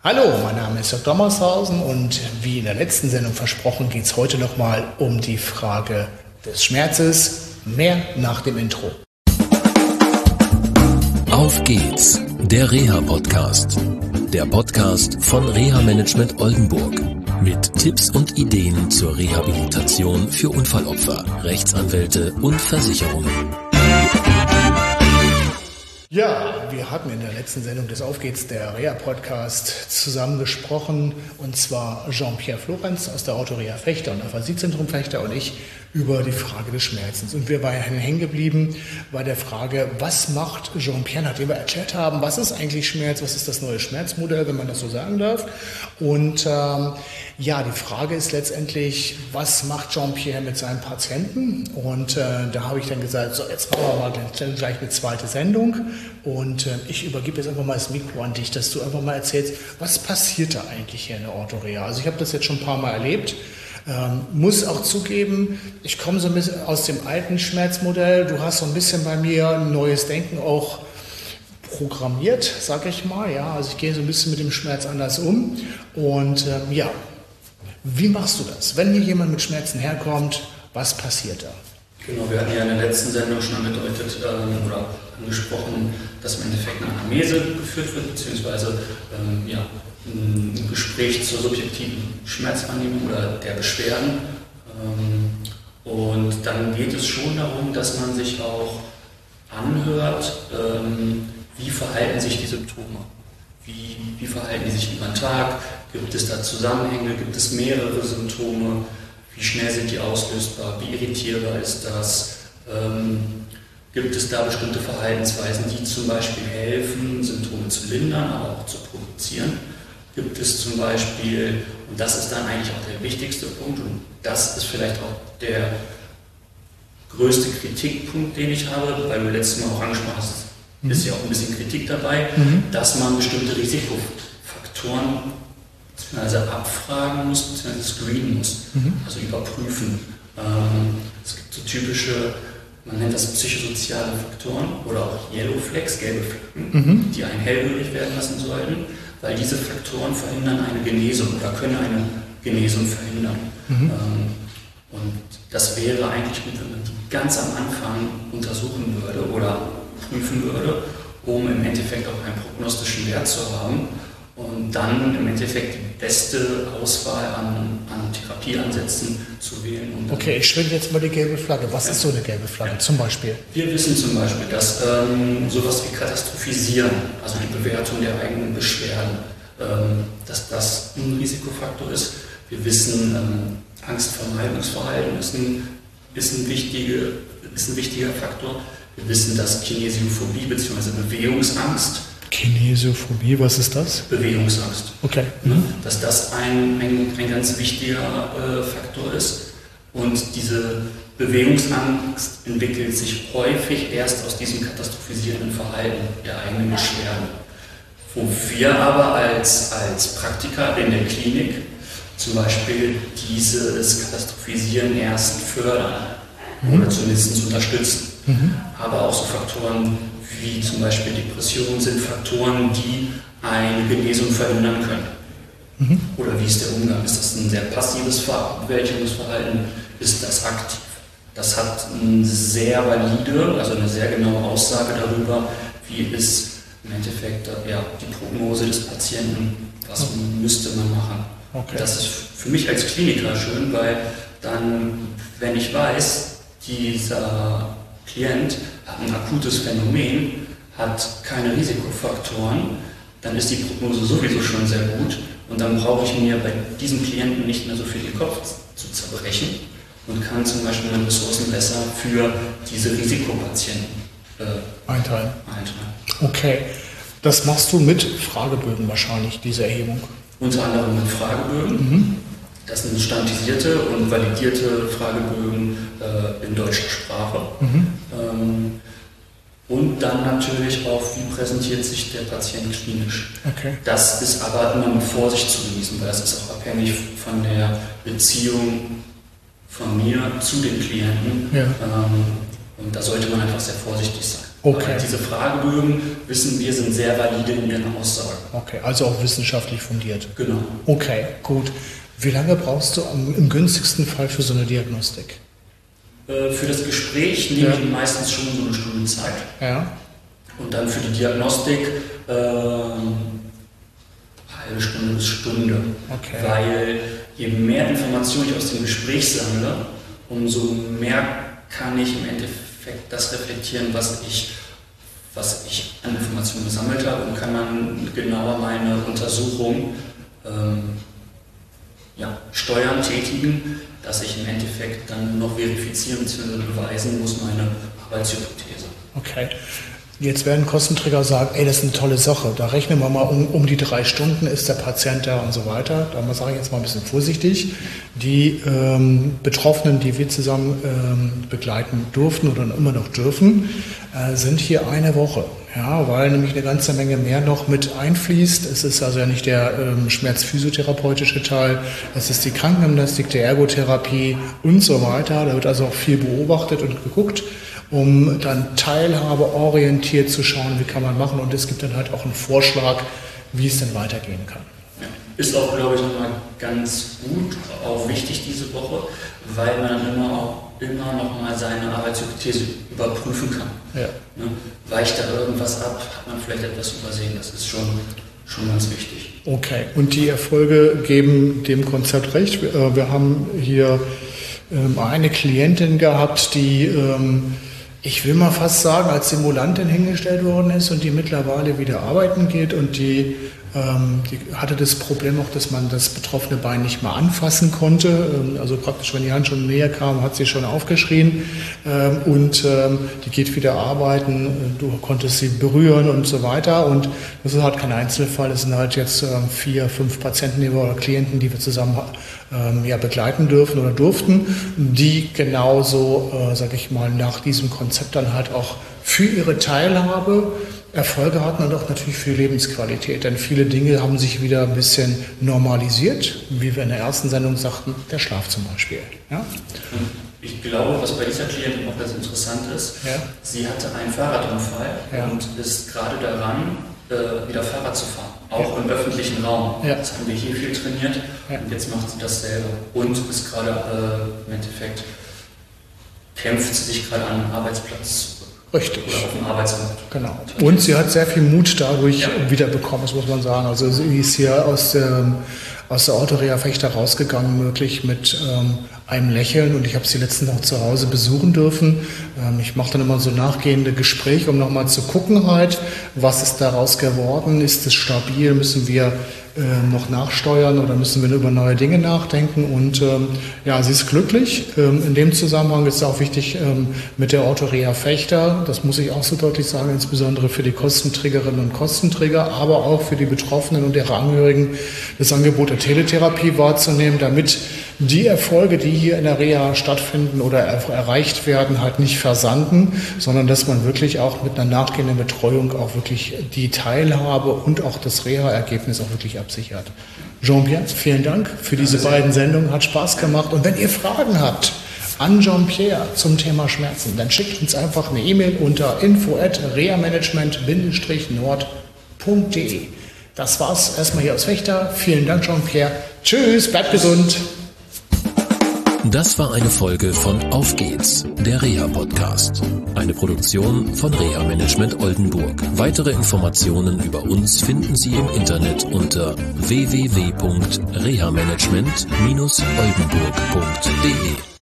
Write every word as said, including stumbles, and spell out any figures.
Hallo, mein Name ist Doktor Dommershausen und wie in der letzten Sendung versprochen, geht es heute nochmal um die Frage des Schmerzes. Mehr nach dem Intro. Auf geht's, der Reha-Podcast. Der Podcast von Reha-Management Oldenburg. Mit Tipps und Ideen zur Rehabilitation für Unfallopfer, Rechtsanwälte und Versicherungen. Ja, wir hatten in der letzten Sendung des Auf geht's, der Reha-Podcast, zusammen gesprochen, und zwar Jean-Pierre Florenz aus der Autoreha Fechter und Aphasiezentrum Fechter und ich über die Frage des Schmerzens. Und wir waren hängen geblieben bei der Frage, was macht Jean-Pierre, nachdem wir erklärt haben, was ist eigentlich Schmerz, was ist das neue Schmerzmodell, wenn man das so sagen darf. Und ähm, ja, die Frage ist letztendlich, was macht Jean-Pierre mit seinen Patienten? Und äh, da habe ich dann gesagt, so jetzt machen wir mal gleich eine zweite Sendung. Und äh, ich übergebe jetzt einfach mal das Mikro an dich, dass du einfach mal erzählst, was passiert da eigentlich hier in der Autoreha? Also ich habe das jetzt schon ein paar Mal erlebt. Ähm, muss auch zugeben, ich komme so ein bisschen aus dem alten Schmerzmodell. Du hast so ein bisschen bei mir ein neues Denken auch programmiert, sag ich mal. Ja, also ich gehe so ein bisschen mit dem Schmerz anders um. Und ähm, ja, wie machst du das? Wenn hier jemand mit Schmerzen herkommt, was passiert da? Genau, wir hatten ja in der letzten Sendung schon angedeutet ähm, oder angesprochen, dass im Endeffekt eine Anamnese geführt wird, beziehungsweise ähm, ja, ein Gespräch zur subjektiven Schmerzwahrnehmung oder der Beschwerden. Ähm, und dann geht es schon darum, dass man sich auch anhört, ähm, wie verhalten sich die Symptome, wie, wie verhalten die sich über den Tag, gibt es da Zusammenhänge, gibt es mehrere Symptome, wie schnell sind die auslösbar, wie irritierbar ist das, ähm, gibt es da bestimmte Verhaltensweisen, die zum Beispiel helfen, Symptome zu lindern, aber auch zu provozieren. Gibt es zum Beispiel, und das ist dann eigentlich auch der wichtigste Punkt, und das ist vielleicht auch der größte Kritikpunkt, den ich habe, weil du letztes Mal auch angesprochen hast, mhm. ist ja auch ein bisschen Kritik dabei, mhm. dass man bestimmte Risikofaktoren also abfragen muss, bzw. screenen muss, mhm. also überprüfen. Ähm, es gibt so typische, man nennt das psychosoziale Faktoren oder auch Yellow Flags, gelbe Flecken, mhm. die einen hellhörig werden lassen sollten, weil diese Faktoren verhindern eine Genesung oder können eine Genesung verhindern. Mhm. Ähm, und das wäre eigentlich gut, wenn man die ganz am Anfang untersuchen würde oder prüfen würde, um im Endeffekt auch einen prognostischen Wert zu haben und dann im Endeffekt die beste Auswahl an, an Therapieansätzen zu wählen. Und okay, ich schwinge jetzt mal die gelbe Flagge. Was ja. ist so eine gelbe Flagge ja. zum Beispiel? Wir wissen zum Beispiel, dass ähm, sowas wie Katastrophisieren, also die Bewertung der eigenen Beschwerden, ähm, dass das ein Risikofaktor ist. Wir wissen, ähm, Angstvermeidungsverhalten ist ein, ist, ein wichtige, ist ein wichtiger Faktor. Wir wissen, dass Kinesiophobie bzw. Bewegungsangst. Kinesiophobie, was ist das? Bewegungsangst. Okay. Mhm. Dass das ein, ein, ein ganz wichtiger äh, Faktor ist. Und diese Bewegungsangst entwickelt sich häufig erst aus diesem katastrophisierenden Verhalten der eigenen Beschwerden. Wo wir aber als, als Praktiker in der Klinik zum Beispiel dieses Katastrophisieren erst fördern mhm. oder zumindest unterstützen. Mhm. Aber auch so Faktoren wie zum Beispiel Depressionen sind Faktoren, die eine Genesung verhindern können. Mhm. Oder wie ist der Umgang? Ist das ein sehr passives Bewältigungsverhalten? Ist das aktiv? Das hat eine sehr valide, also eine sehr genaue Aussage darüber, wie ist im Endeffekt ja, die Prognose des Patienten, was mhm. müsste man machen. Okay. Das ist für mich als Kliniker schön, weil dann, wenn ich weiß, dieser Klient hat ein akutes Phänomen, hat keine Risikofaktoren, dann ist die Prognose sowieso schon sehr gut und dann brauche ich mir bei diesem Klienten nicht mehr so viel den Kopf zu zerbrechen und kann zum Beispiel meine Ressourcen besser für diese Risikopatienten äh, einteilen. einteilen. Okay, das machst du mit Fragebögen wahrscheinlich, diese Erhebung? Unter anderem mit Fragebögen. Mhm. Das sind standardisierte und validierte Fragebögen äh, in deutscher Sprache. Mhm. Ähm, und dann natürlich auch, wie präsentiert sich der Patient klinisch. Okay. Das ist aber immer mit Vorsicht zu genießen, weil das ist auch abhängig von der Beziehung von mir zu den Klienten. Ja. Ähm, und da sollte man einfach sehr vorsichtig sein. Okay. Aber diese Fragebögen, wissen wir, sind sehr valide in ihren Aussagen. Okay, also auch wissenschaftlich fundiert. Genau. Okay, gut. Wie lange brauchst du im günstigsten Fall für so eine Diagnostik? Äh, für das Gespräch nehme Ja. ich meistens schon so eine Stunde Zeit. Ja. Und dann für die Diagnostik äh, halbe Stunde bis Stunde. Okay. Weil je mehr Informationen ich aus dem Gespräch sammle, umso mehr kann ich im Endeffekt das reflektieren, was ich, was ich an Informationen gesammelt habe, und kann dann genauer meine Untersuchung ähm, ja, steuern, tätigen, dass ich im Endeffekt dann noch verifizieren bzw. beweisen muss, meine Arbeitshypothese. Okay. Jetzt werden Kostenträger sagen, ey, das ist eine tolle Sache. Da rechnen wir mal um, um die drei Stunden, ist der Patient da und so weiter. Da sage ich jetzt mal ein bisschen vorsichtig. Die ähm, Betroffenen, die wir zusammen ähm, begleiten durften oder immer noch dürfen, äh, sind hier eine Woche. Ja, weil nämlich eine ganze Menge mehr noch mit einfließt. Es ist also ja nicht der ähm, schmerzphysiotherapeutische Teil, es ist die Krankengymnastik, die Ergotherapie und so weiter. Da wird also auch viel beobachtet und geguckt, um dann teilhabeorientiert zu schauen, wie kann man machen. Und es gibt dann halt auch einen Vorschlag, wie es denn weitergehen kann. Ist auch, glaube ich, nochmal ganz gut, auch wichtig diese Woche, weil man dann immer auch immer noch mal seine Arbeitshypothese überprüfen kann. Ja. Ne? Weicht da irgendwas ab, hat man vielleicht etwas übersehen, das ist schon, schon ganz wichtig. Okay, und die Erfolge geben dem Konzept recht. Wir, wir haben hier ähm, eine Klientin gehabt, die, ähm, ich will mal fast sagen, als Simulantin hingestellt worden ist und die mittlerweile wieder arbeiten geht, und die ähm, die hatte das Problem auch, dass man das betroffene Bein nicht mehr anfassen konnte. Ähm, also praktisch, wenn die Hand schon näher kam, hat sie schon aufgeschrien. Ähm, und ähm, die geht wieder arbeiten, du konntest sie berühren und so weiter. Und das ist halt kein Einzelfall, es sind halt jetzt ähm, vier, fünf Patienten die wir, oder Klienten, die wir zusammen ähm, ja, begleiten dürfen oder durften, die genauso, äh, sage ich mal, nach diesem Konzept dann halt auch für ihre Teilhabe Erfolge hatten und auch natürlich für Lebensqualität. Denn viele Dinge haben sich wieder ein bisschen normalisiert, wie wir in der ersten Sendung sagten, der Schlaf zum Beispiel. Ja? Ich glaube, was bei dieser Klientin auch ganz interessant ist, ja. Sie hatte einen Fahrradunfall ja. und ist gerade daran, äh, wieder Fahrrad zu fahren, auch ja. im öffentlichen Raum. Ja. Das haben wir hier viel trainiert ja. und jetzt macht sie das selber und ist gerade äh, im Endeffekt, kämpft sie sich gerade an den Arbeitsplatz zurück. Richtig. Oder auf dem Arbeitsmarkt. Genau. Und sie hat sehr viel Mut dadurch ja. wiederbekommen, das muss man sagen. Also sie ist hier aus der, aus der Autoreha-Fechter rausgegangen, möglich mit ähm, einem Lächeln. Und ich habe sie letztens auch zu Hause besuchen dürfen. Ähm, ich mache dann immer so nachgehende Gespräche, um nochmal zu gucken halt, was ist daraus geworden, ist es stabil, müssen wir äh, noch nachsteuern oder müssen wir über neue Dinge nachdenken. Und ähm, ja, sie ist glücklich. Ähm, in dem Zusammenhang ist es auch wichtig ähm, mit der Autoreha-Fechter, das muss ich auch so deutlich sagen, insbesondere für die Kostenträgerinnen und Kostenträger, aber auch für die Betroffenen und ihre Angehörigen, das Angebot der Teletherapie wahrzunehmen, damit die Erfolge, die hier in der Reha stattfinden oder er- erreicht werden, halt nicht versanden, sondern dass man wirklich auch mit einer nachgehenden Betreuung auch wirklich die Teilhabe und auch das Reha-Ergebnis auch wirklich absichert. Jean-Pierre, vielen Dank für diese beiden Sendungen, hat Spaß gemacht. Und wenn ihr Fragen habt an Jean-Pierre zum Thema Schmerzen, dann schickt uns einfach eine E-Mail unter info at rehamanagement nord punkt de. Das war's erstmal hier aus Fechter. Vielen Dank, Jean-Pierre. Tschüss, bleibt gesund. Das war eine Folge von Auf geht's, der Reha-Podcast. Eine Produktion von Reha Management Oldenburg. Weitere Informationen über uns finden Sie im Internet unter w w w punkt rehamanagement oldenburg punkt de.